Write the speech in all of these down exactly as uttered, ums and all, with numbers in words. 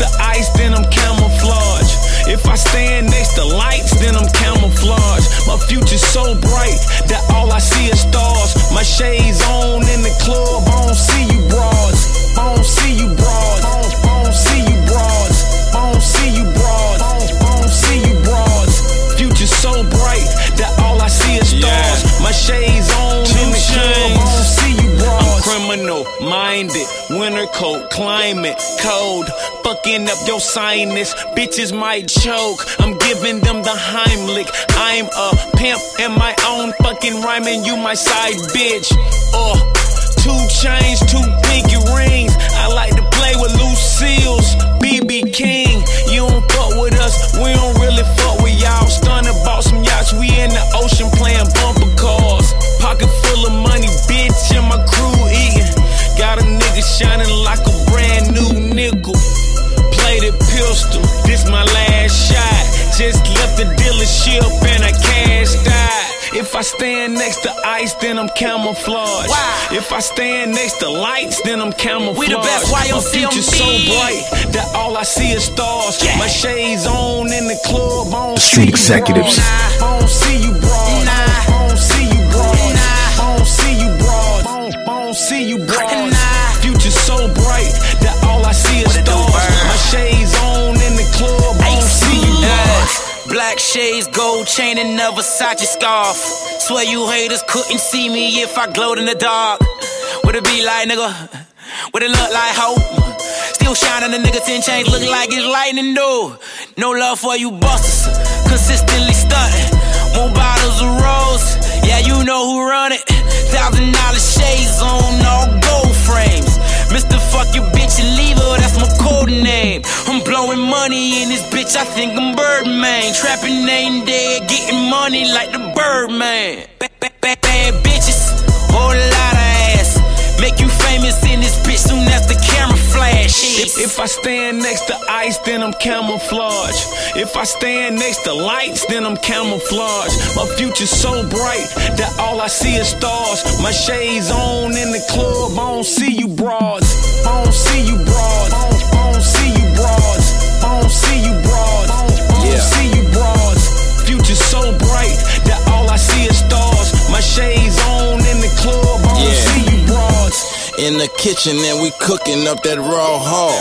to ice, then I'm camouflage. If I stand next to lights, then I'm camouflage. My future's so bright that all I see is stars. My shades on in the club, I don't see you broads. I don't see you broads. I don't see you broads. I don't see you broads. I don't see you broads. Future's so bright that all I see is stars. Yeah. My shades on Two in the chains. Club, I don't see you broads. I'm criminal minded, winter coat, climate cold. Fucking up your sinus, bitches might choke. I'm giving them the Heimlich. I'm a pimp in my own fucking rhyming. You my side bitch. Uh, two chains, two pinky rings. I like to play with Lucille's, B B King. You don't fuck with us, we don't really fuck with y'all. Stunning bought some yachts, we in the ocean playing bumper cars. Pocket full of money, bitch, and my crew eating. Got a nigga shining like a brand new nickel. Plated pistol, this my last shot. Just left the dealership and I cashed out. If I stand next to ice, then I'm camouflage. Wow. If I stand next to lights, then I'm camouflage. We the best Y O C on My future's so bright that all I see is stars. Yeah. My shades on in the club, I don't the Street see Executives. You broad. I don't see you broad. Nah. I don't see you broad. Nah. I don't see you broad. I don't, I don't see you broad. Nah. Future's so bright that all I see is stars. My shades on in the club, I don't see you broad. Black shades, gold chain, and a Versace scarf. Swear you haters couldn't see me if I glowed in the dark. What it be like, nigga? What it look like, ho? Still shining, the nigga ten chains look like it's lightning, though. No love for you busters, consistently stunting. More bottles of rose, yeah, you know who run it. Thousand dollar shades on all gold frames. Mister Fuck your bitch and leave her, that's my code name. I'm blowing money in this bitch, I think I'm Birdman. Trapping ain't dead, getting money like the Birdman. Bad, bad, bad, bad bitches, whole lot of ass. Make you famous in this bitch soon as the camera flash. If, if I stand next to ice, then I'm camouflage. If I stand next to lights, then I'm camouflage. My future's so bright that all I see is stars. My shades on in the club, I don't see you broads. I don't see you broads. I don't, I don't see you broads. I don't see you broads. I don't, I don't yeah. see you broads. Future's so bright that all I see is stars. My shades on in the club, I don't yeah. see you broads. In the kitchen and we cooking up that raw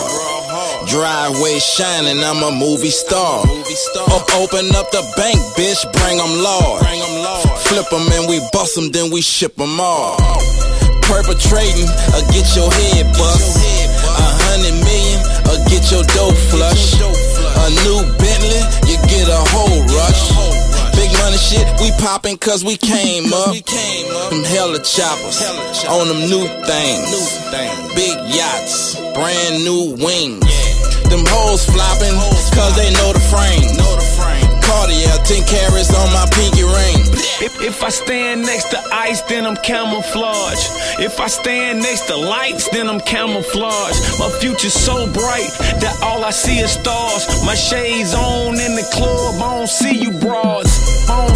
hog. Driveway shining, I'm a movie star. Up, open up the bank, bitch, bring them Lord. Flip them and we bust them, then we ship them all. Perpetrating, or get your head bust. A hundred million, or get your dope flush. A new Bentley, you get a whole rush. Big money shit, we poppin' cause we came up. Them hella choppers, on them new things. Big yachts, brand new wings. Them hoes flopping, cause they know the frame. Cartier, ten carats on my pinky ring. If, if I stand next to ice, then I'm camouflage. If I stand next to lights, then I'm camouflage. My future's so bright that all I see is stars. My shades on in the club, I don't see you broads. I don't